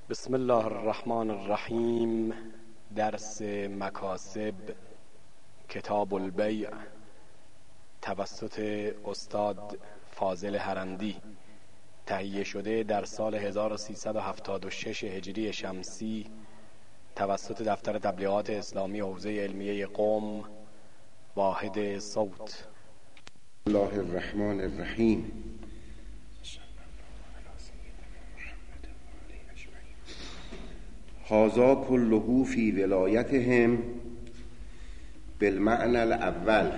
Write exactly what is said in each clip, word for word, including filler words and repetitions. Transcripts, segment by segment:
بسم الله الرحمن الرحیم. درس مکاسب کتاب البیع توسط استاد فاضل هرندی، تهیه شده در سال هزار و سیصد و هفتاد و شش هجری شمسی توسط دفتر تبلیغات اسلامی حوزه علمیه قم، واحد صوت. بسم الله الرحمن الرحیم. هذا كله في ولایتهم بالمعنى الاول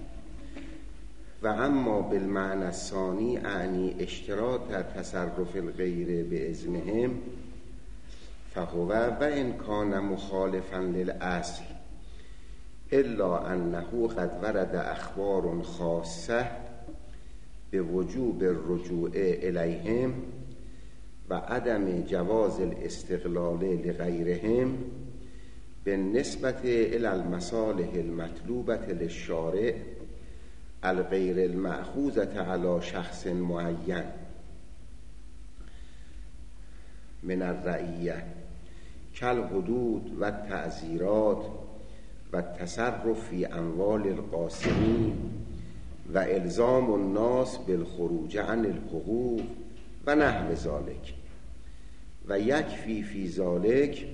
و اما بالمعنى الثاني اعنی اشتراط تصرف الغیر باذنهم فهو و ان کان مخالفا للاصل الا انه قد ورد اخبار خاصه بوجوب الرجوع الیهم و عدم جواز الاستقلال لغیرهم بالنسبة الى المصالح المطلوبة للشارع الغیر المأخوذة على شخص معین من الرعیه کالحدود و التعزیرات و التصرف فی اموال القاسمین و الزام الناس بالخروج عن الحقوق و نحو ذالک و یکفی فی ذالک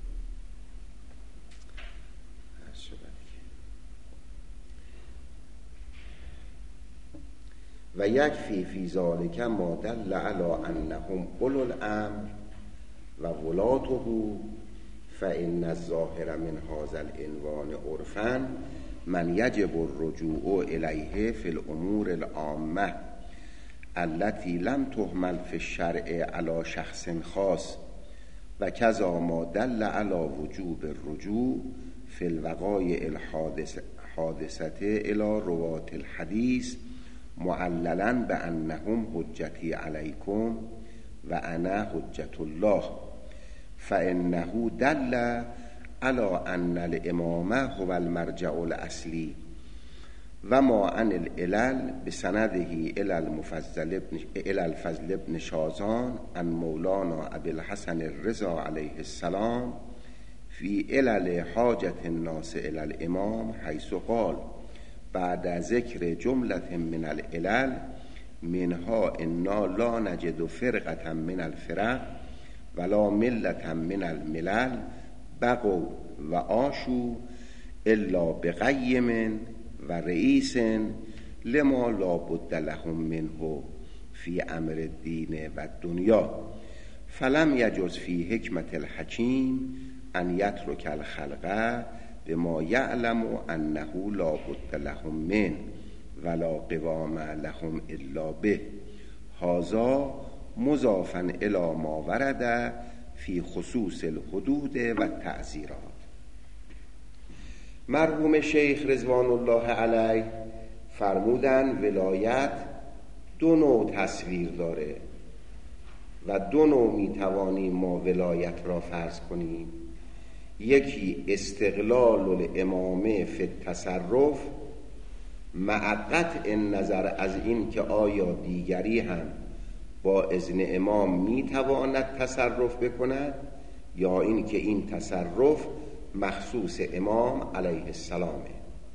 و یکفی فی ذالک ما دل علی انهم اولو الامر و ولاته فان الظاهر من هذا العنوان عرفا من یجب الرجوع الیه فی الامور العامه التي لم تهمل في الشرع على شخص خاص و کذا ما دل على وجوب الرجوع في الوقایع الحادثة الى رواة الحديث معللا بأنهم حجتي عليكم و انا حجة الله فإنه دل على أن الإمام هو المرجع الأصلي و ما عن العلل بسنده الى المفضل ابن الى الفضل ابن شازان عن مولانا ابي الحسن الرضا عليه السلام في علل حاجة الناس الى الامام حيث قال بعد ذكر جملة من العلل منها انا لا نجد فرقة من الفرق ولا ملة من الملل بقوا و عاشوا الا بقیم و رئیس لما لا بد لهم منه فی امر الدین و الدنیا فلم یجز فی حکمت الحکیم ان یترک الخلق بما یعلم انه لا بد لهم من ولا قوام لهم الا به هذا مضافا الی ما ورد فی خصوص الحدود و التعزیرات. مرحوم شیخ رضوان الله علیه فرمودن ولایت دو نوع تصویر داره و دو نوع میتوانیم ما ولایت را فرض کنیم. یکی استقلال الامامه فی التصرف مع قطع نظر از این که آیا دیگری هم با اذن امام میتواند تصرف بکند یا این که این تصرف مخصوص امام علیه السلامه.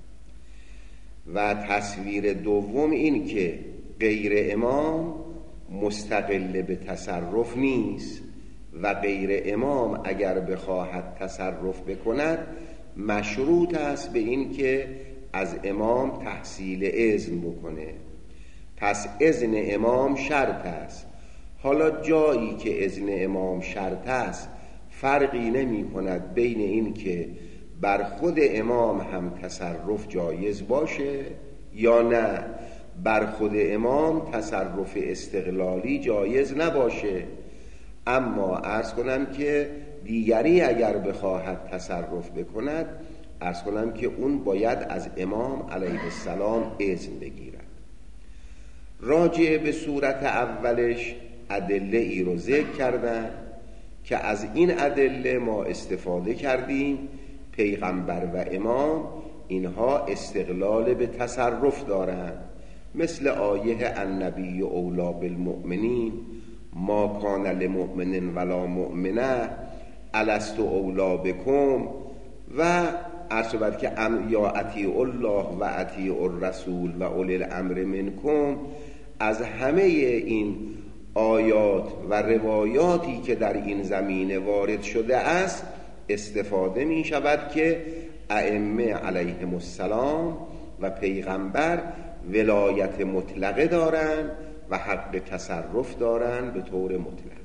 و تصویر دوم این که غیر امام مستقل به تصرف نیست و غیر امام اگر بخواهد تصرف بکند مشروط است به این که از امام تحصیل اذن بکنه. پس اذن امام شرط است. حالا جایی که اذن امام شرط است فرقی نمی کند بین این که بر خود امام هم تصرف جایز باشه یا نه بر خود امام تصرف استقلالی جایز نباشه. اما عرض کنم که دیگری اگر بخواهد تصرف بکند عرض کنم که اون باید از امام علیه السلام اذن بگیرد. راجع به صورت اولش ادله ای رو ذکر کردن که از این ادله ما استفاده کردیم. پیغمبر و امام اینها استقلال به تصرف دارند، مثل آیه النبی اولی بالمؤمنین ما کان لمؤمن ولا مؤمنه الست اولا بکم و عرض بعد که یا اطیع الله و اطیع الرسول و اولی الامر منکم. از همه این آیات و روایاتی که در این زمینه وارد شده است استفاده می شود که ائمه علیهم السلام و پیغمبر ولایت مطلقه دارند و حق تصرف دارند به طور مطلق.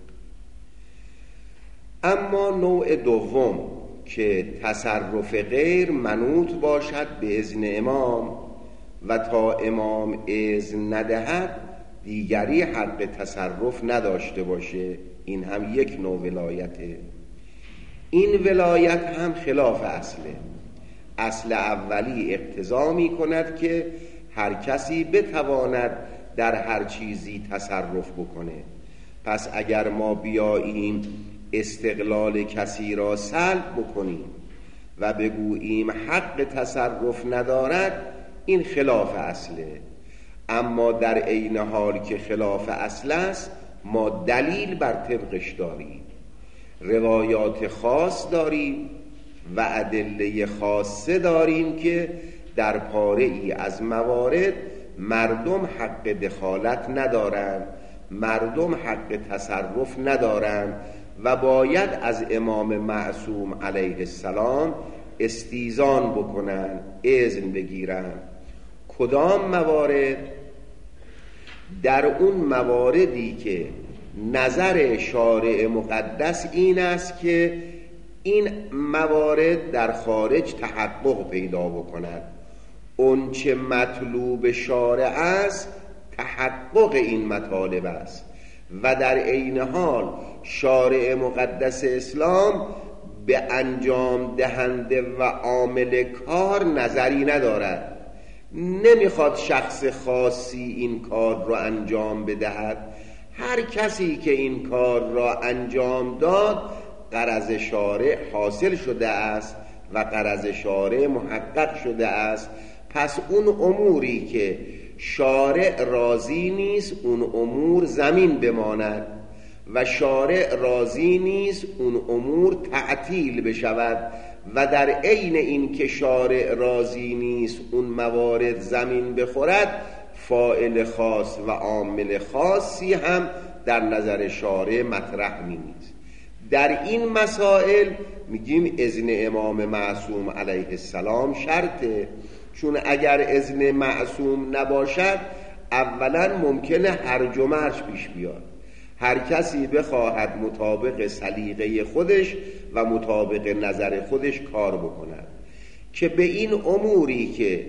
اما نوع دوم که تصرف غیر منوط باشد به اذن امام و تا امام اذن ندهد دیگری حق تصرف نداشته باشه، این هم یک نوع ولایته. این ولایت هم خلاف اصله. اصل اولی اقتضا می کند که هر کسی بتواند در هر چیزی تصرف بکنه. پس اگر ما بیاییم استقلال کسی را سلب بکنیم و بگوییم حق تصرف ندارد، این خلاف اصله. اما در عین حال که خلاف اصل است ما دلیل بر طبقش داریم، روایات خاص داریم و ادله خاصه داریم که در پاره ای از موارد مردم حق دخالت ندارند، مردم حق تصرف ندارند و باید از امام معصوم علیه السلام استیزان بکنن، اذن بگیرن. کدام موارد؟ در اون مواردی که نظر شارع مقدس این است که این موارد در خارج تحقق پیدا بکند. اون چه مطلوب شارع است تحقق این مطالب است و در عین حال شارع مقدس اسلام به انجام دهنده و عامل کار نظری ندارد. نمیخواد شخص خاصی این کار را انجام بدهد. هر کسی که این کار را انجام داد غرض شارع حاصل شده است و غرض شارع محقق شده است. پس اون اموری که شارع راضی نیست اون امور زمین بماند و شارع راضی نیست اون امور تعطیل بشود و در عین این که شارع راضی نیست اون موارد زمین بخورد، فاعل خاص و عامل خاصی هم در نظر شارع مطرح نیست. در این مسائل میگیم اذن امام معصوم علیه السلام شرطه، چون اگر اذن معصوم نباشد اولا ممکنه هرج و مرج پیش بیاد. هر کسی بخواهد مطابق سلیقه خودش و مطابق نظر خودش کار بکند که به این اموری که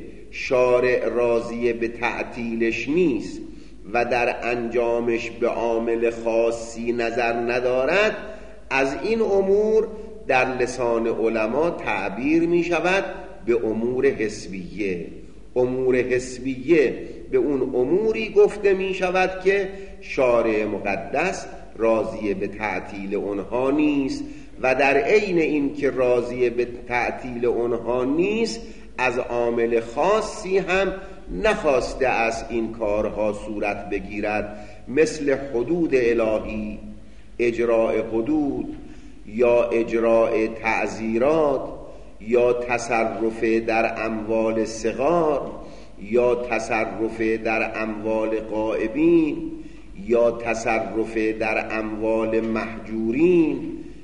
شارع راضی به تعطیلش نیست و در انجامش به عامل خاصی نظر ندارد، از این امور در لسان علما تعبیر می شود به امور حسبیه. امور حسبیه به اون اموری گفته می شود که شارع مقدس راضی به تعطیل اونها نیست و در عین این که راضی به تعطیل اونها نیست از عامل خاصی هم نخواسته از این کارها صورت بگیرد، مثل حدود الهی، اجراء حدود یا اجراء تعزیرات یا تصرف در اموال صغار یا تصرف در اموال غائبین یا تصرف در اموال محجورین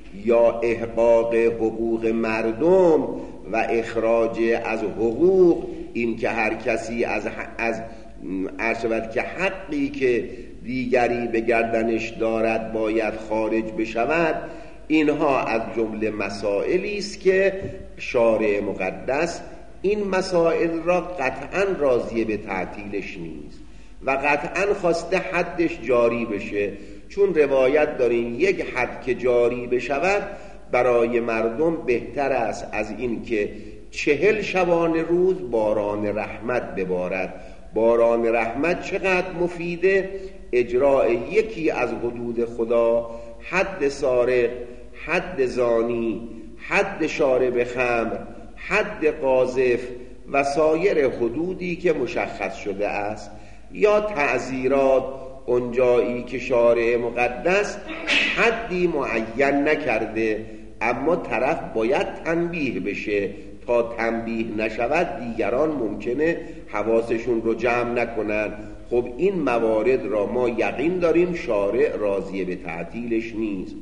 یا احقاق حقوق مردم و اخراج از حقوق. این که هر کسی از از عرض که حقی که دیگری به گردنش دارد باید خارج بشود، اینها از جمله مسائلی است که شارع مقدس این مسائل را قطعا راضی به تعطیلش نیست و قطعا خواسته حدش جاری بشه، چون روایت داریم یک حد که جاری بشود برای مردم بهتر است از این که چهل شبانه روز باران رحمت ببارد. باران رحمت چقدر مفیده؟ اجراء یکی از حدود خدا، حد سارق، حد زانی، حد شارب خمر، حد قاذف و سایر حدودی که مشخص شده است، یا تعزیرات، اونجایی که شارع مقدس حدی معین نکرده، اما طرف باید تنبیه بشه. تا تنبیه نشود دیگران ممکنه حواسشون رو جمع نکنن. خب این موارد را ما یقین داریم شارع راضی به تعطیلش نیست.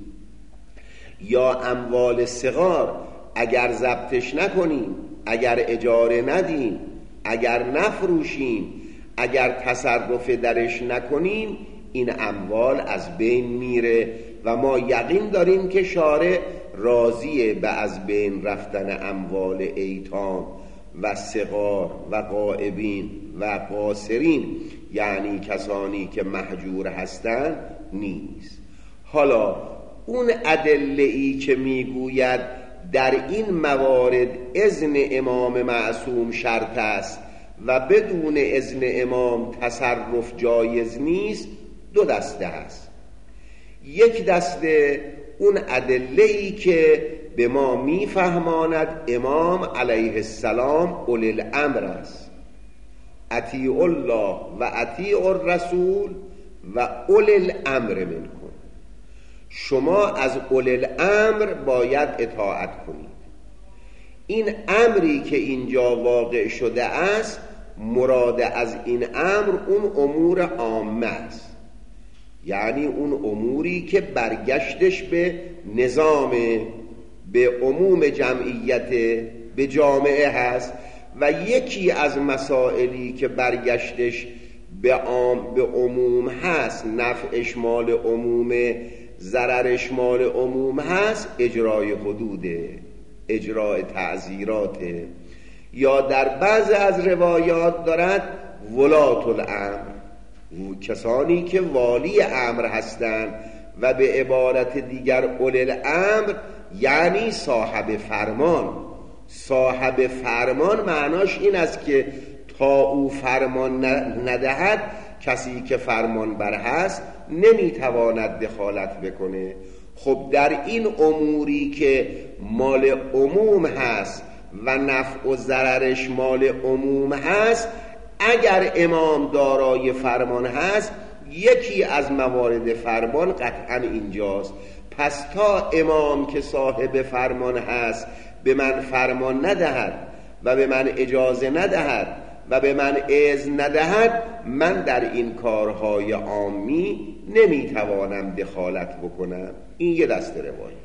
یا اموال صغار اگر ضبطش نکنیم، اگر اجاره ندیم، اگر نفروشیم، اگر تصرف درش نکنیم، این اموال از بین میره و ما یقین داریم که شارع راضیه به از بین رفتن اموال ایتام و صغار و غائبین و قاصرین، یعنی کسانی که مهجور هستند، نیست. حالا اون ادله‌ای که میگوید در این موارد اذن امام معصوم شرط است و بدون اذن امام تصرف جایز نیست، دو دسته است. یک دسته اون ادله‌ای که به ما میفهماند امام علیه السلام اولی الامر است، اطیعوا الله و اطیعوا الرسول و اولی الامر منکم. شما از اولی الامر باید اطاعت کنید. این امری که اینجا واقع شده است، مراد از این امر اون امور عامه است، یعنی اون اموری که برگشتش به نظام، به عموم جمعیت، به جامعه هست. و یکی از مسائلی که برگشتش به عام، به عموم هست، نفعش مال عمومه، ضررش مال عموم هست، اجرای حدوده، اجرای تعزیراته. یا در بعض از روایات دارد ولات الامر، کسانی که والی امر هستند، و به عبارت دیگر اولی الامر یعنی صاحب فرمان. صاحب فرمان معناش این است که تا او فرمان ندهد کسی که فرمان بر هست نمیتواند دخالت بکنه. خب در این اموری که مال عموم هست و نفع و ضررش مال عموم هست، اگر امام دارای فرمان هست، یکی از موارد فرمان قطعا اینجاست. پس تا امام که صاحب فرمان هست به من فرمان ندهد و به من اجازه ندهد و به من اذن ندهد، من در این کارهای عامی نمیتوانم دخالت بکنم. این یه دسته روایات.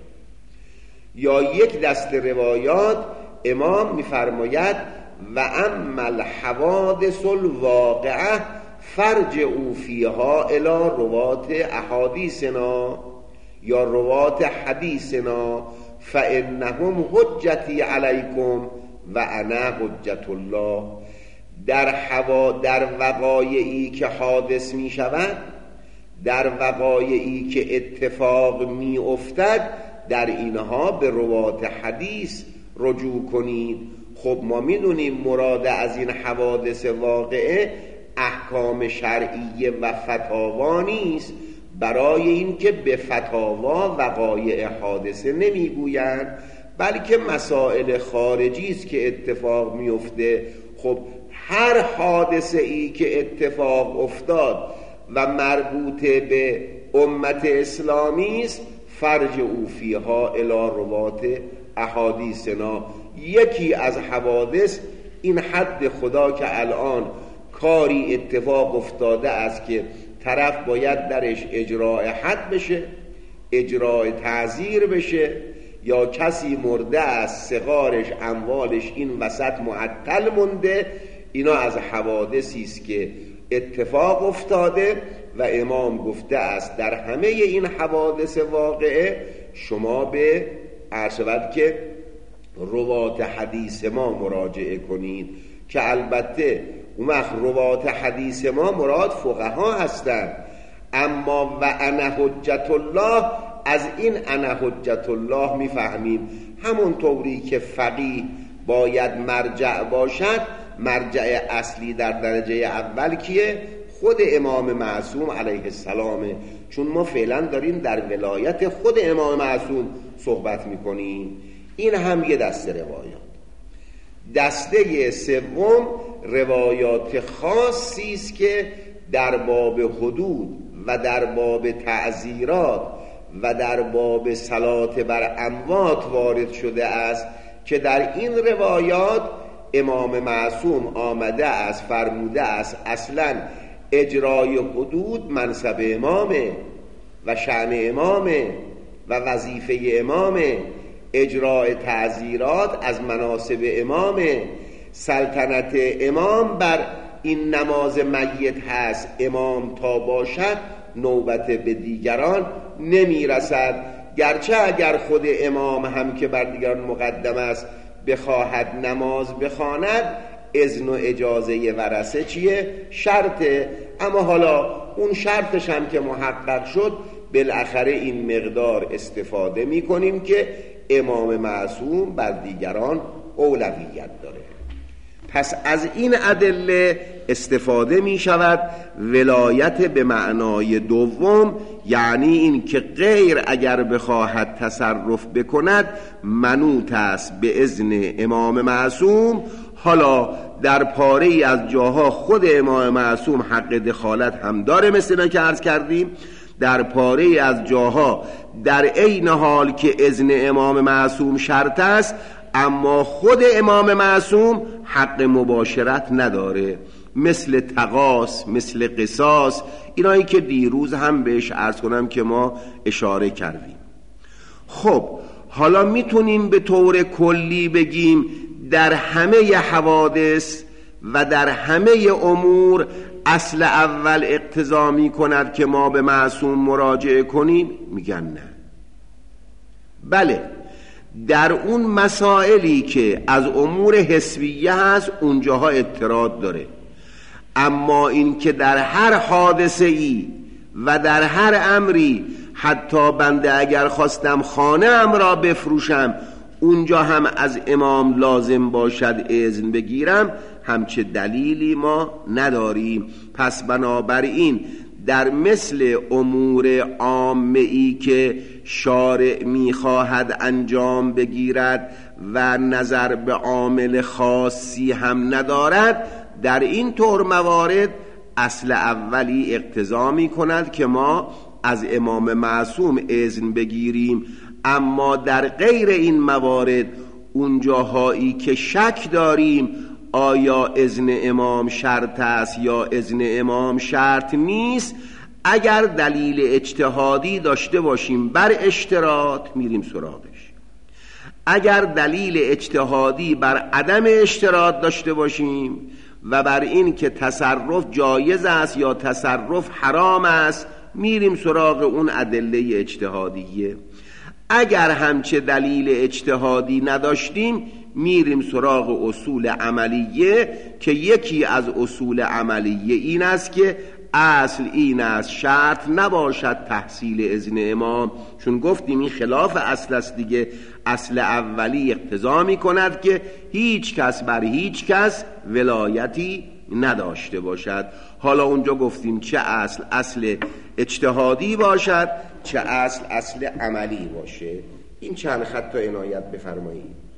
یا یک دسته روایات امام میفرماید و اما الحوادث الواقعه فرجعوا فیها الی روات احادیثنا یا روات حدیثنا فانهم حجتی علیکم و انا حجت الله. در حوا در وقایعی که حادث می شود، در وقایعی که اتفاق می افتد، در اینها به روات حدیث رجوع کنید. خب ما می دونیم مراد از این حوادث واقعه احکام شرعیه و فتاوا نیست. برای این که به فتاوا وقایع حادثه نمی گویند، بلکه مسائل خارجی است که اتفاق می افته. خب هر حادثه ای که اتفاق افتاد و مربوط به امت اسلامی است، فرج او فیها الی روات احادیثنا. یکی از حوادث این حد خدا که الان کاری اتفاق افتاده است که طرف باید درش اجراء حد بشه، اجراء تعزیر بشه، یا کسی مرده است، صغارش، اموالش این وسط معطل مونده، اینا از حوادثی است که اتفاق افتاده و امام گفته است در همه این حوادث واقعه شما به عرشبت که روات حدیث ما مراجعه کنید، که البته اون وقت روات حدیث ما مراد فقها هستند. اما و انا حجت الله، از این انا حجت الله میفهمیم همون طوری که فقیه باید مرجع باشد، مرجع اصلی در درجه اول کیه؟ خود امام معصوم علیه السلامه. چون ما فعلا داریم در ولایت خود امام معصوم صحبت میکنیم. این هم یه دسته روایات. دسته سوم روایات خاصی است که در باب حدود و در باب تعزیرات و در باب صلات بر اموات وارد شده است که در این روایات امام معصوم آمده است فرموده است اصلا اجرای حدود منصب امامه و شأن امامه و وظیفه امامه، اجرای تعزیرات از مناصب امامه، سلطنت امام بر این نماز میت هست. امام تا باشد نوبت به دیگران نمی رسد، گرچه اگر خود امام هم که بر دیگران مقدم است بخواهد نماز بخواند اذن و اجازه ورثه چیه؟ شرطه. اما حالا اون شرطش هم که محقق شد بالاخره این مقدار استفاده می کنیم که امام معصوم بر دیگران اولویت داره. پس از این ادله استفاده می شود ولایت به معنای دوم، یعنی این که غیر اگر بخواهد تصرف بکند منوط است به اذن امام معصوم. حالا در پاره ای از جاها خود امام معصوم حق دخالت هم داره، مثل که عرض کردیم. در پاره ای از جاها در عین حال که اذن امام معصوم شرط است، اما خود امام معصوم حق مباشرت نداره، مثل تقاص، مثل قصاص، اینایی که دیروز هم بهش عرض کنم که ما اشاره کردیم. خب حالا میتونیم به طور کلی بگیم در همه حوادث و در همه امور اصل اول اقتضا می کند که ما به معصوم مراجعه کنیم؟ میگن نه. بله، در اون مسائلی که از امور حسیه هست اونجاها اضطراد داره، اما این که در هر حادثه ای و در هر امری حتی بنده اگر خواستم خانه ام را بفروشم اونجا هم از امام لازم باشد اذن بگیرم، همچه دلیلی ما نداریم. پس بنابراین در مثل امور عامه ای که شارع میخواهد انجام بگیرد و نظر به عامل خاصی هم ندارد، در این طور موارد اصل اولی اقتضا می کند که ما از امام معصوم اذن بگیریم. اما در غیر این موارد اونجاهایی که شک داریم آیا اذن امام شرط است یا اذن امام شرط نیست، اگر دلیل اجتهادی داشته باشیم بر اشتراط میریم سراغش، اگر دلیل اجتهادی بر عدم اشتراط داشته باشیم و بر این که تصرف جایز است یا تصرف حرام است میریم سراغ اون ادله اجتهادیه. اگر همچه دلیل اجتهادی نداشتیم میریم سراغ اصول عملیه که یکی از اصول عملیه این است که اصل این است شرط نباشد تحصیل اذن امام، چون گفتیم این خلاف اصل است دیگه. اصل اولی اقتضا می کند که هیچ کس بر هیچ کس ولایتی نداشته باشد. حالا اونجا گفتیم چه اصل اصل اجتهادی باشد، چه اصل اصل عملی باشه. این چند خط تا عنایت بفرمایید.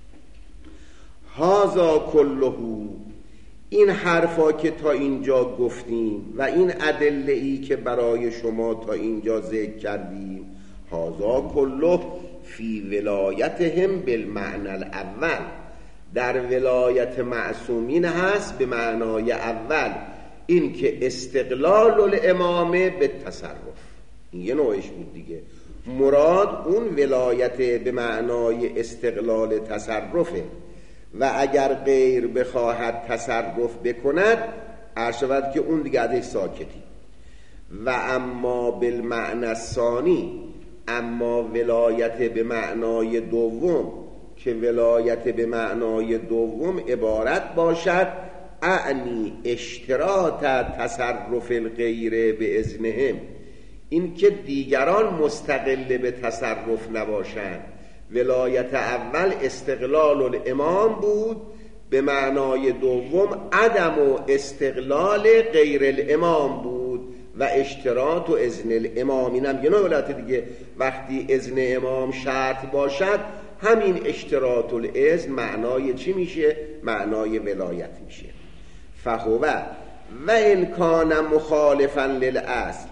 هازا کله، این حرفا که تا اینجا گفتیم و این ادله ای که برای شما تا اینجا ذکر کردیم، هازا کله فی ولایتهم بالمعنى الاول، در ولایت معصومین هست به معنای اول، این که استقلال الامامه به تصرف، این یه نوعش بود دیگه. مراد اون ولایت به معنای استقلال تصرفه و اگر غیر بخواهد تصرف بکند ارشود که اون دیگه ازش ساکتی. و اما بالمعنى الثانی، اما ولایت به معنای دوم که ولایت به معنای دوم عبارت باشد اعنی اشتراط تصرف الغیر به اذنهم، این که دیگران مستقل به تصرف نباشند. ولایت اول استقلال الامام بود، به معنای دوم عدم و استقلال غیر الامام بود و اشتراط و اذن الامام. اینم یه نوع ولایت دیگه. وقتی اذن امام شرط باشد همین اشتراط الاذن معنای چی میشه؟ معنای ولایت میشه. فهو و ان کان مخالفا للاصل،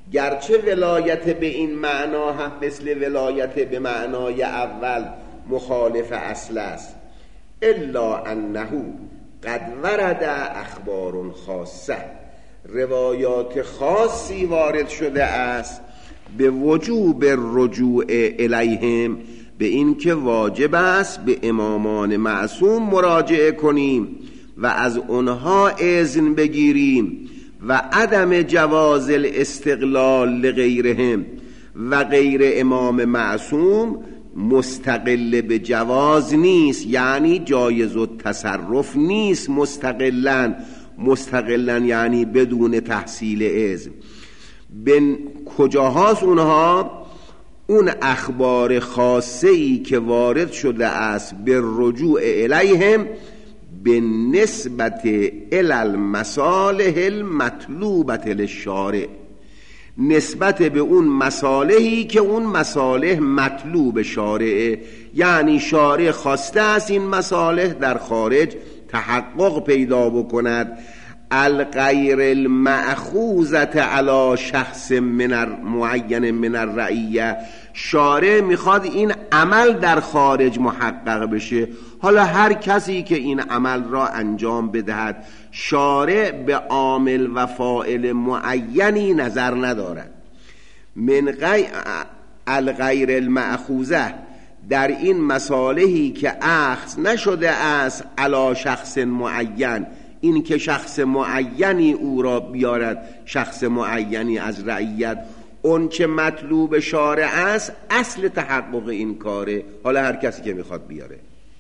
گرچه ولایت به این معنا هم مثل ولایت به معنای اول مخالف اصل است، الا انه قد ورد اخبار خاصه، روایات خاصی وارد شده است به وجوب رجوع الیهم، به این که واجب است به امامان معصوم مراجعه کنیم و از اونها اذن بگیریم و عدم جواز الاستقلال لغیرهم، و غیر امام معصوم مستقل به جواز نیست، یعنی جایز و تصرف نیست مستقلن مستقلن یعنی بدون تحصیل اذن. به کجاهاست اونها؟ اون اخبار خاصه ای که وارد شده است به رجوع الیهم به نسبت الی المصالح المطلوبة للشارع، نسبت به اون مصالحی که اون مصالح مطلوب شارعه، یعنی شارع خواسته است این مصالح در خارج تحقق پیدا بکند. الغیر المأخوذة علی شخص من معین من الرعیه، شارع میخواد این عمل در خارج محقق بشه، حالا هر کسی که این عمل را انجام بدهد، شارع به عامل و فاعل معینی نظر ندارد. من غیر الغیر المأخوذه، در این مصالحی که اخذ نشده است علی شخص معین، این که شخص معینی او را بیارد، شخص معینی از رعیت، اون که مطلوب شارع است اصل تحقق این کاره، حالا هر کسی که میخواد بیاره.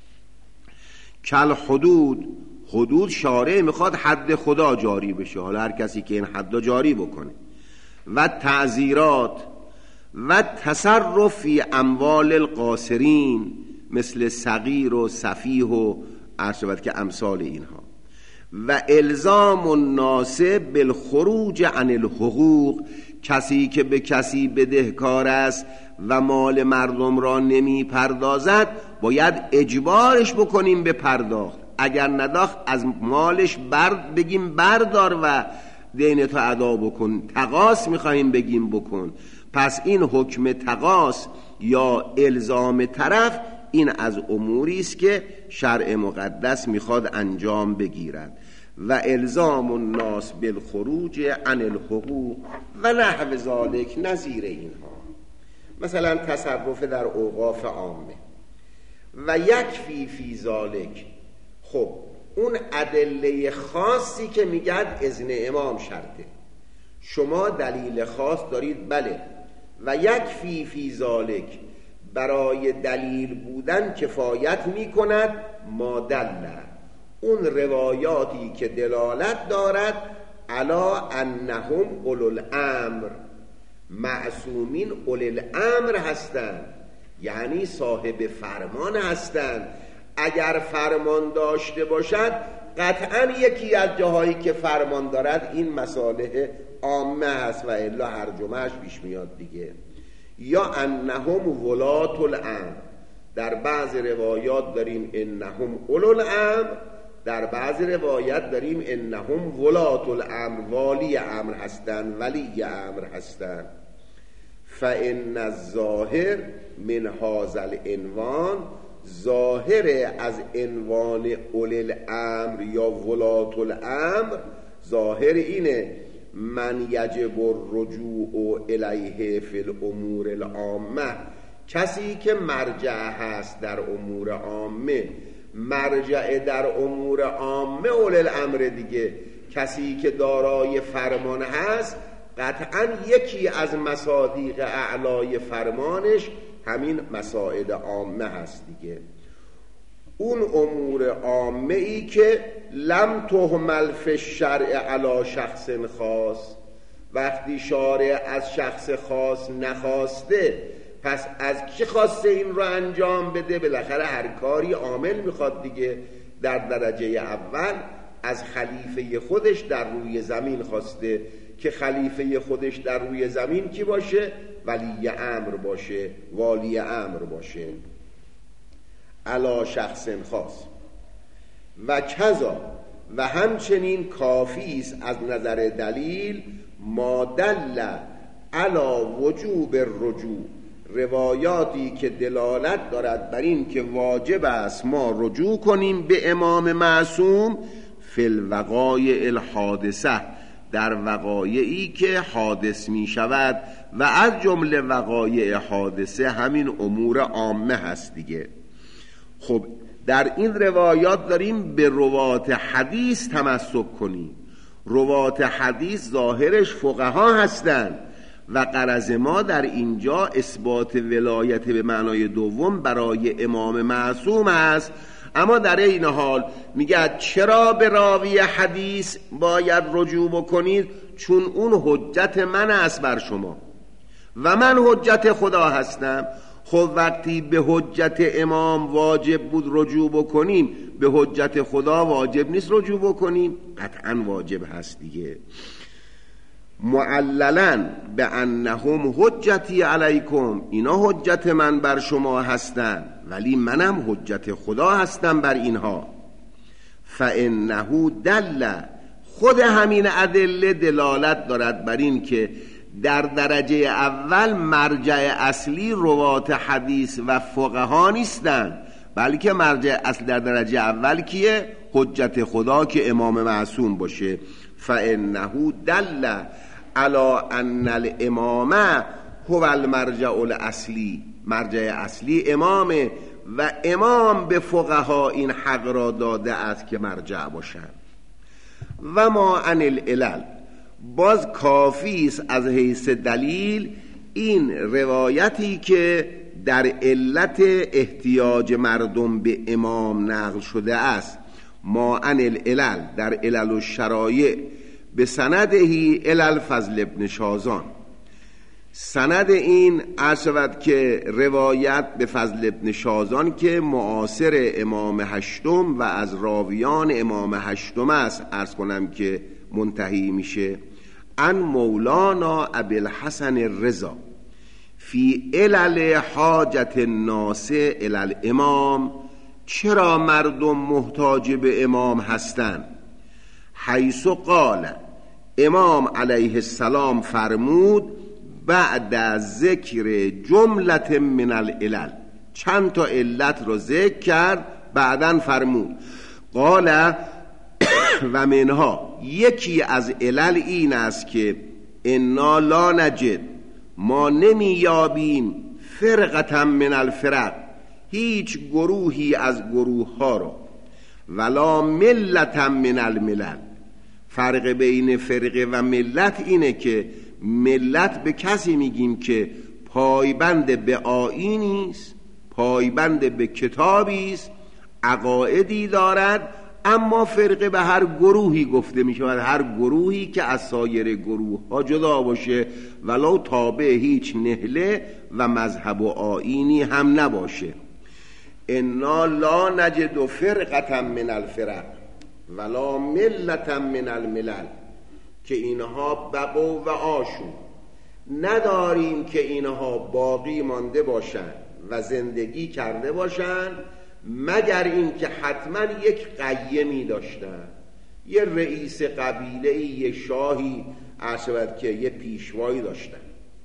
کل حدود، حدود شارع میخواد حد خدا جاری بشه، حالا هر کسی که این حد جاری بکنه. و تعزیرات و تصرف فی اموال القاصرین، مثل صغیر و سفیه و عرشبت که امثال اینها. و الزام الناس بالخروج عن الحقوق، کسی که به کسی بدهکار است و مال مردم را نمی پردازد باید اجبارش بکنیم به پرداخت، اگر نداخت از مالش بر بگیم بردار و دینتو ادا بکن، تقاص میخواهیم بگیم بکن. پس این حکم تقاص یا الزام طرف این از اموری است که شرع مقدس میخواد انجام بگیرد. و الزام الناس بالخروج عن الحقوق و نحو ذالک، نظیر اینها، مثلا تصرف در اوقاف عامه. و یکفی فی ذالک، خب اون ادله خاصی که میگد اذن امام شرطه، شما دلیل خاص دارید، بله. و یکفی فی ذالک، برای دلیل بودن کفایت میکند ما دله، اون روایاتی که دلالت دارد علا انهم اولو الامر، معصومین اولو الامر هستند، یعنی صاحب فرمان هستند. اگر فرمان داشته باشد قطعا یکی از جاهایی که فرمان دارد این مصالح عامه هست و الا هر جمعش پیش میاد دیگه. یا انهم ولات الامر، در بعض روایات داریم انهم اولو الامر، در بعض روایت داریم انهم ولات الامر، والی امر هستند، ولی امر هستند. فان الظاهر من هذا العنوان، ظاهر از عنوان اول الامر یا ولات الامر، ظاهر اینه من یجب الرجوع الیه فی الامور العامه، کسی که مرجع هست در امور عامه. مرجع در امور عامه اول الامر دیگه، کسی که دارای فرمان هست قطعا یکی از مصادیق اعلای فرمانش همین مسائل عامه هست دیگه. اون امور عامه ای که لم تهمل فی الشرع علی شخص خاص، وقتی شارع از شخص خاص نخواسته، پس از کی خواسته این رو انجام بده؟ بالاخره هر کاری عامل میخواد دیگه. در درجه اول از خلیفه خودش در روی زمین خواسته که خلیفه خودش در روی زمین کی باشه؟ ولی امر باشه، والی امر باشه، علا شخص خاص. و کذا، و همچنین کافی است از نظر دلیل ما دل علا وجوب الرجوع، روایاتی که دلالت دارد بر این که واجب است ما رجوع کنیم به امام معصوم فی الوقایع الحادثه، در وقایعی که حادث می شود و از جمله وقایع حادثه همین امور عامه هست دیگه. خب در این روایات داریم به روات حدیث تمسک کنیم. روات حدیث ظاهرش فقها هستند و غرض ما در اینجا اثبات ولایت به معنای دوم برای امام معصوم است. اما در این حال میگه چرا به راوی حدیث باید رجوع بکنید؟ چون اون حجت من است بر شما و من حجت خدا هستم. خب وقتی به حجت امام واجب بود رجوع بکنیم، به حجت خدا واجب نیست رجوع بکنیم؟ قطعا واجب هست دیگه. معللا به انهم حجتی علیکم، اینا حجت من بر شما هستن ولی منم حجت خدا هستم بر اینها. فانه دل، خود همین ادله دلالت دارد بر این که در درجه اول مرجع اصلی روات حدیث و فقها نیستند، بلکه مرجع اصلی در درجه اول کیه؟ حجت خدا که امام معصوم باشه. فانه دل علی ان الامام هو المرجع الاصلی، مرجع اصلی امامه و امام به فقها این حق را داده است که مرجع باشند. و ما عن العلل، باز کافی است از حیث دلیل این روایتی که در علت احتیاج مردم به امام نقل شده است. ما عن العلل، در علل و شرایع، به سندهی علل فضل ابن شازان، سند این عرض که روایت به فضل ابن شازان که معاصر امام هشتم و از راویان امام هشتم است، عرض کنم که منتهی میشه ان مولانا ابوالحسن الرضا فی علل حاجت الناس الی الامام، چرا مردم محتاج به امام هستند؟ حیث قال، امام علیه السلام فرمود بعد از ذکر جملت من العلل، چند تا علت رو ذکر کرد بعدن فرمود قال و منها، یکی از علل این است که انا لا نجد، ما نمیابیم فرقتا من الفرق، هیچ گروهی از گروه ها رو، ولا ملتا من الملل، فرق بین فرقه و ملت اینه که ملت به کسی میگیم که پایبند به آیینی است، پایبند به کتابی است، عقایدی دارد، اما فرقه به هر گروهی گفته می شود، هر گروهی که از سایر گروه ها جدا باشه ولو تابع هیچ نهله و مذهب و آیینی هم نباشه. انا لا نجد فرقتا من الفرق ولا ملتا من الملل، که اینها بقوا و آشو، نداریم که اینها باقی مانده باشند و زندگی کرده باشند مگر این که حتما یک قیمی داشتن، یه رئیس قبیله، یه شاهی، عرض که یه پیشوایی داشتن.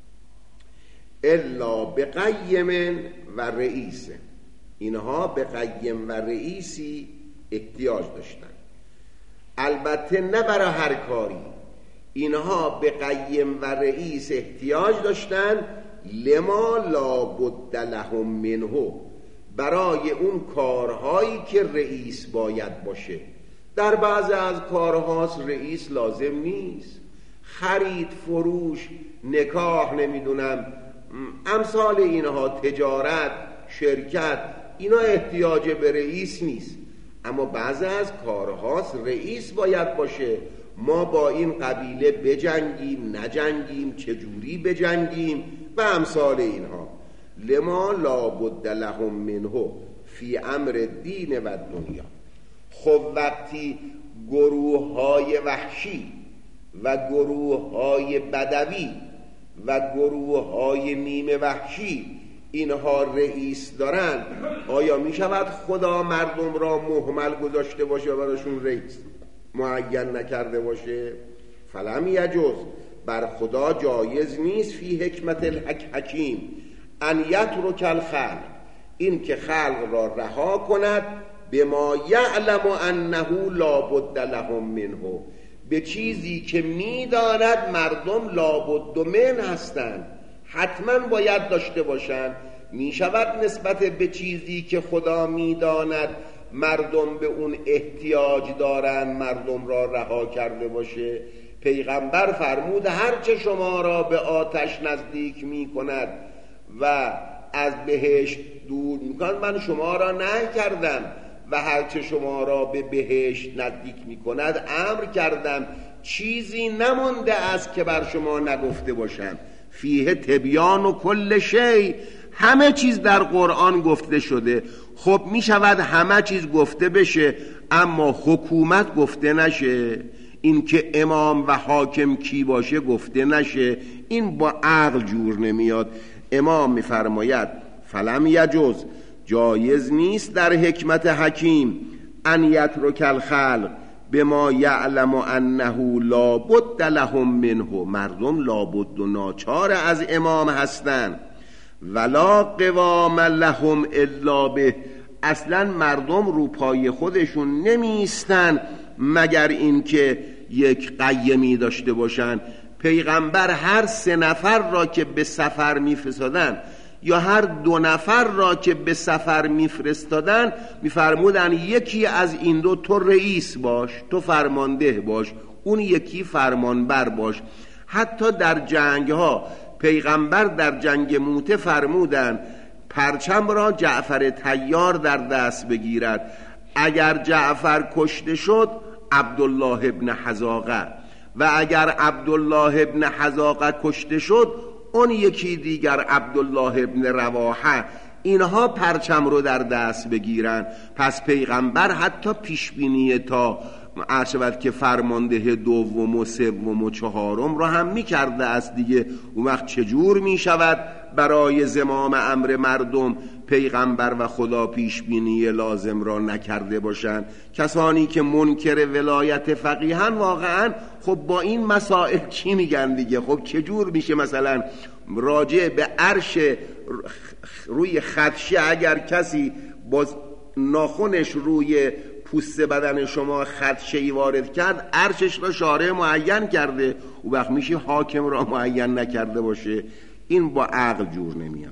الا به قیم و رئیس، اینها به قیم و رئیسی احتیاج داشتن، البته نه برای هر کاری، اینها به قیم و رئیس احتیاج داشتن لما لا بد لهم منه، برای اون کارهایی که رئیس باید باشه. در بعض از کارهاست رئیس لازم نیست، خرید، فروش، نکاح، نمیدونم امثال اینها، تجارت، شرکت، اینا احتیاج به رئیس نیست. اما بعض از کارهاست رئیس باید باشه، ما با این قبیله بجنگیم نجنگیم، چجوری بجنگیم و امثال اینها. لما لا بد لهم منه فی امر دین و دنیا. خب وقتی گروه های وحشی و گروه های بدوی و گروه های نیمه وحشی اینها رئیس دارن، آیا می شود خدا مردم را مهمل گذاشته باشه و براشون رئیس معین نکرده باشه؟ فلم یجوز، بر خدا جایز نیست فی حکمت الحکیم ان یترک الخلق، این که خلق را رها کند، به ما یعلم انه لابد لهم منه، به چیزی که میداند مردم لابد من هستند، حتما باید داشته باشند. میشود نسبت به چیزی که خدا میداند مردم به اون احتیاج دارند مردم را رها کرده باشه؟ پیغمبر فرمود هرچه شما را به آتش نزدیک می کند و از بهشت دور می کند من شما را نهی کردم و هرچه شما را به بهشت نزدیک می کند امر کردم. چیزی نمانده است که بر شما نگفته باشم. فیه تبیان و کل شی، همه چیز در قرآن گفته شده. خب می شود همه چیز گفته بشه اما حکومت گفته نشه، این که امام و حاکم کی باشه گفته نشه، این با عقل جور نمیاد. امام میفرماید فلم یجوز، جایز نیست در حکمت حکیم، ان یترک الخلق بما یعلم انه لابد لهم منه، مردم لابد و ناچار از امام هستند، ولا قوام لهم الا به، اصلا مردم رو پای خودشون نمیستن مگر اینکه یک قیمی داشته باشن. پیغمبر هر سه نفر را که به سفر میفرستادن یا هر دو نفر را که به سفر میفرستادن میفرمودن یکی از این دو تو رئیس باش، تو فرمانده باش، اون یکی فرمانبر باش. حتی در جنگ ها پیغمبر در جنگ موته فرمودن پرچم را جعفر طیار در دست بگیرد، اگر جعفر کشته شد عبدالله ابن حذاقه و اگر عبدالله ابن حذاقه کشته شد اون یکی دیگر عبدالله ابن رواحه، اینها پرچم رو در دست بگیرن. پس پیغمبر حتی پیشبینی تا عرشبت که فرمانده دوم و سوم و چهارم را هم میکرده است دیگه. اون وقت چجور میشود برای زمام امر مردم پیغمبر و خدا پیشبینی لازم را نکرده باشند؟ کسانی که منکر ولایت فقیهن واقعا خب با این مسائل چی میگن دیگه؟ خب چجور میشه مثلا راجع به عرش روی خدشه اگر کسی با ناخنش روی پوست بدن شما خدشه‌ای وارد کرد عرشش را شارع معین کرده، او وقت میشه حاکم را معین نکرده باشه؟ این با عقل جور نمیاد.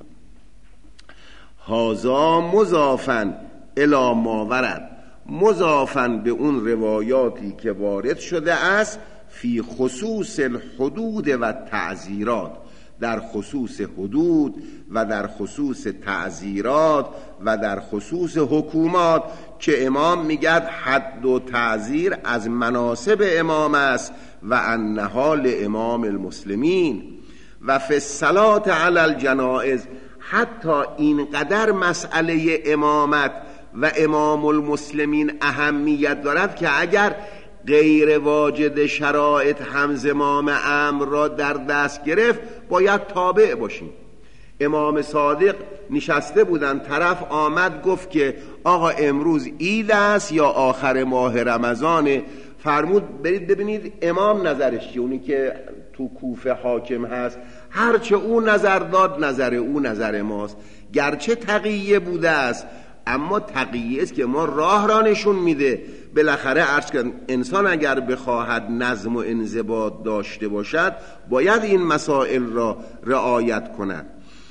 هازا مضافن الی ما ورد، مضافن به اون روایاتی که وارد شده است، فی خصوص الحدود و تعزیرات، در خصوص حدود و در خصوص تعزیرات و در خصوص حکومات که امام میگد حد و تعزیر از مناسب امام است و انها لامام المسلمین و فی الصلاة علی الجنائز. حتی اینقدر مسئله امامت و امام المسلمین اهمیت دارد که اگر غیر واجد شرایط همزمام امر را در دست گرفت باید تابع باشیم. امام صادق نشسته بودن، طرف آمد گفت که آقا امروز عید است یا آخر ماه رمضانه، فرمود برید ببینید امام نظرش چیه، اونی که تو کوفه حاکم هست، هرچه او نظر داد نظر او نظر ماست. گرچه تقیه بوده است اما تقیه است که ما راه را نشون میده. بالاخره عرض کردم انسان اگر بخواهد نظم و انضباط داشته باشد باید این مسائل را رعایت کند.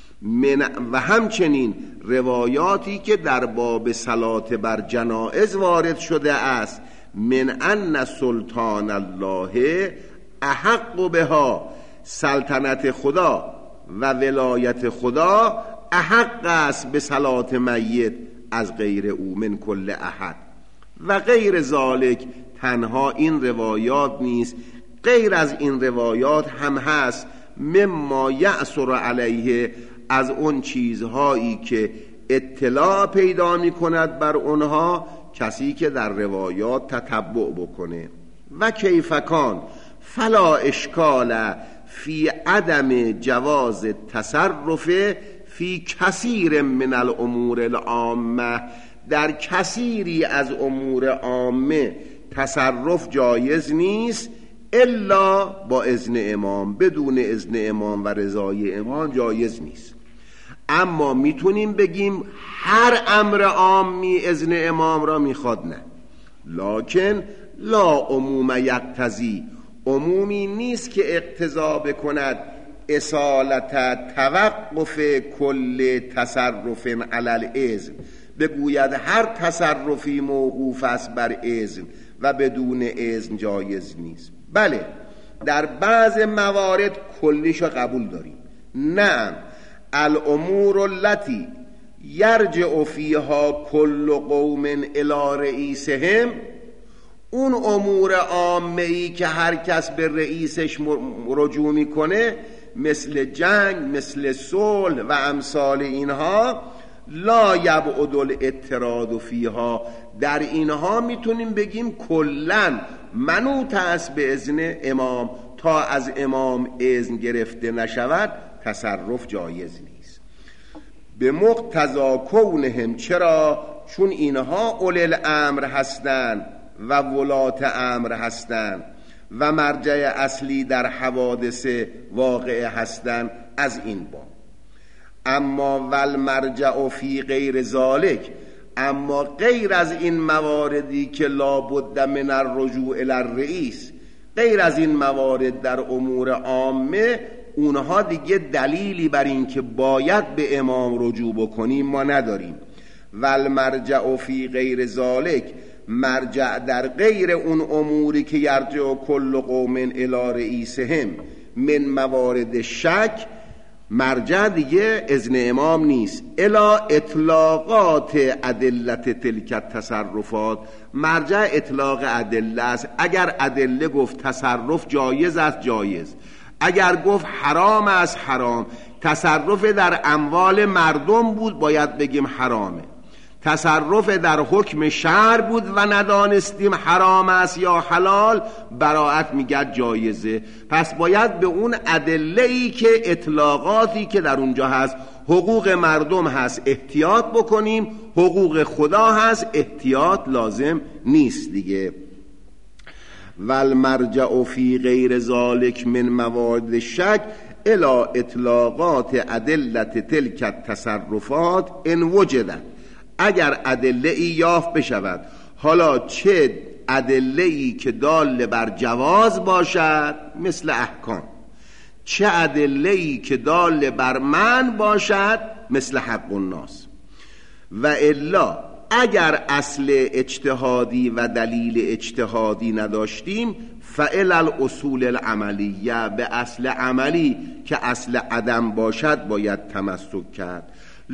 من و همچنین روایاتی که در باب صلات بر جنائز وارد شده است، من ان سلطان الله احق بها، سلطنت خدا و ولایت خدا احق است به صلات میت از غیر او من کل احد. و غیر ذالک، تنها این روایات نیست، غیر از این روایات هم هست، مما یأثر علیه، از اون چیزهایی که اطلاع پیدا می کند بر اونها کسی که در روایات تتبع بکنه. و کیفکان فلا اشکال فی عدم جواز تصرف فی کثیر من الامور العامه، در کثیری از امور عامه تصرف جایز نیست الا با اذن امام، بدون اذن امام و رضای امام جایز نیست. اما میتونیم بگیم هر امر عامی اذن امام را میخواد، نه. لکن لا عموم یقتضی، عمومی نیست که اقتضا بکند اصالت توقف کل تصرف علی الاذن، بگوید هر تصرفی موقوف است بر اذن و بدون اذن جایز نیست. بله، در بعض موارد کلیش را قبول داریم. نه، الامور التي یرجع فیها کل قوم الی رئیسهم، اون امور عامه ای که هر کس به رئیسش رجوع میکنه، مثل جنگ، مثل صلح و امثال اینها، لا یبعد الاعتراض فیها، در اینها میتونیم بگیم کلن منوط است به اذن امام، تا از امام اذن گرفته نشود تصرف جایز نیست. به مقتضا کونهم، چرا؟ چون اینها اولی الامر هستند و ولات امر هستند و مرجع اصلی در حوادث واقعه هستند. از این باب اما ول مرجع فی غیر ذالک، اما غیر از این مواردی که لابد من الرجوع الی الرئیس، غیر از این موارد در امور عامه، اونها دیگه دلیلی بر این که باید به امام رجوع بکنیم ما نداریم. ول مرجع فی غیر ذالک، مرجع در غیر اون اموری که یرجع کل قوم الی رئیسهم من موارد شک، مرجع دیگه اذن امام نیست. الا اطلاقات ادلت تلک تصرفات، مرجع اطلاق ادله است. اگر ادله گفت تصرف جایز است جایز، اگر گفت حرام است حرام. تصرف در اموال مردم بود باید بگیم حرامه، تصرف در حکم شرع بود و ندانستیم حرام است یا حلال، براءت میگه جایزه. پس باید به اون ادله‌ای که اطلاقاتی که در اونجا هست، حقوق مردم هست احتیاط بکنیم، حقوق خدا هست احتیاط لازم نیست دیگه. والمرجع فی غیر ذالک من موارد شک الی اطلاقات ادلت تلک التصرفات ان وجدت، اگر ادله ای یافت بشود، حالا چه ادله ای که دال بر جواز باشد مثل احکام، چه ادله ای که دال بر منع باشد مثل حق الناس. و الا اگر اصل اجتهادی و دلیل اجتهادی نداشتیم، فعل الاصول العملیه، به اصل عملی که اصل عدم باشد باید تمسک کرد.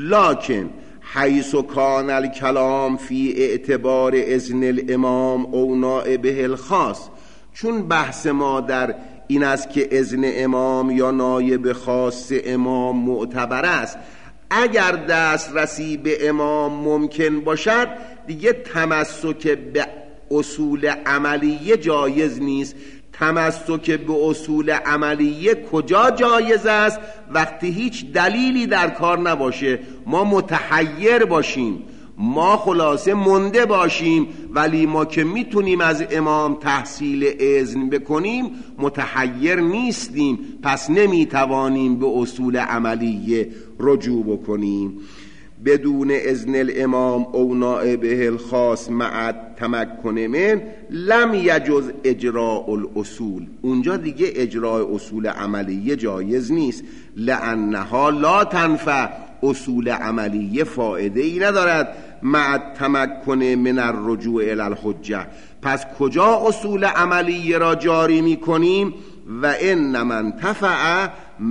لکن حیث کان الکلام فی اعتبار اذن الامام او نائبه الخاص، چون بحث ما در این است که اذن امام یا نایب خاص امام معتبر است، اگر دسترسی به امام ممکن باشد دیگه تمسک به اصول عملیه جایز نیست. تمسک به اصول عملیه کجا جایز است؟ وقتی هیچ دلیلی در کار نباشه، ما متحیر باشیم، ما خلاصه مونده باشیم، ولی ما که میتونیم از امام تحصیل اذن بکنیم متحیر نیستیم، پس نمیتوانیم به اصول عملیه رجوع بکنیم. بدون اذن الامام او نائبه الخاص مع تمکن من لم یجوز اجراء الاصول، اونجا دیگه اجراء اصول عملیه جایز نیست. لانها لا تنفع، اصول عملیه فایده ای ندارد مع تمکن من الرجوع الی الحجه. پس کجا اصول عملیه را جاری می کنیم؟ و ان من تفع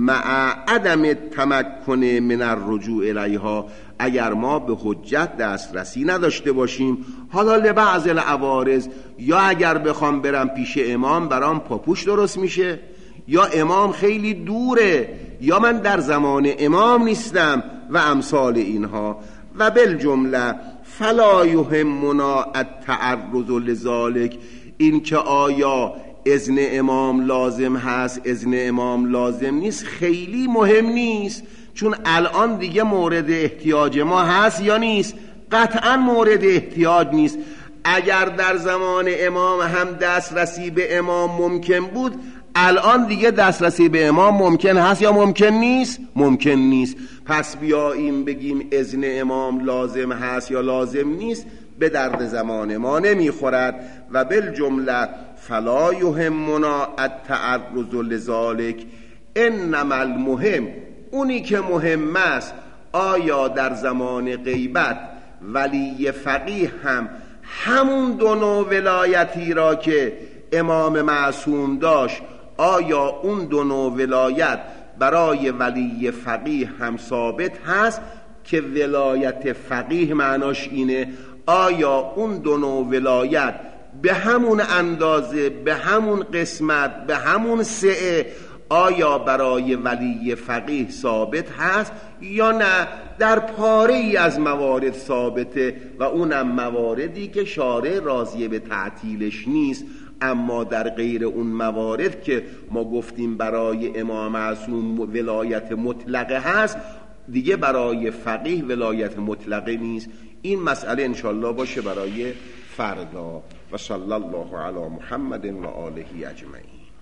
مع عدم تمکن من الرجوع الیها، اگر ما به حجت دسترسی نداشته باشیم، حالا لبعض العوارض، یا اگر بخوام برم پیش امام برام پاپوش درست میشه، یا امام خیلی دوره، یا من در زمان امام نیستم و امثال اینها. و بالجمله فلا یهمنا التعرض لذالک، این که آیا اذن امام لازم هست اذن امام لازم نیست خیلی مهم نیست، چون الان دیگه مورد احتیاج ما هست یا نیست؟ قطعا مورد احتیاج نیست. اگر در زمان امام هم دسترسی به امام ممکن بود، الان دیگه دسترسی به امام ممکن هست یا ممکن نیست؟ ممکن نیست. پس بیاییم بگیم اذن امام لازم هست یا لازم نیست، به درد زمان ما نمیخورد. و بالجمله فلا یهمنا التعرض لذالک، انما المهم، اونی که مهم است آیا در زمان غیبت ولی فقیه هم همون دو نوع ولایتی را که امام معصوم داشت، آیا اون دو نوع ولایت برای ولی فقیه هم ثابت هست؟ که ولایت فقیه معناش اینه آیا اون دو نوع ولایت به همون اندازه، به همون قسمت، به همون سعه آیا برای ولی فقیه ثابت هست یا نه در پاره ای از موارد ثابته و اونم مواردی که شارع راضی به تعطیلش نیست. اما در غیر اون موارد که ما گفتیم برای امام معصوم ولایت مطلقه هست، دیگه برای فقیه ولایت مطلقه نیست. این مسئله انشالله باشه برای فردا. و صلی الله علی محمد و آله اجمعین.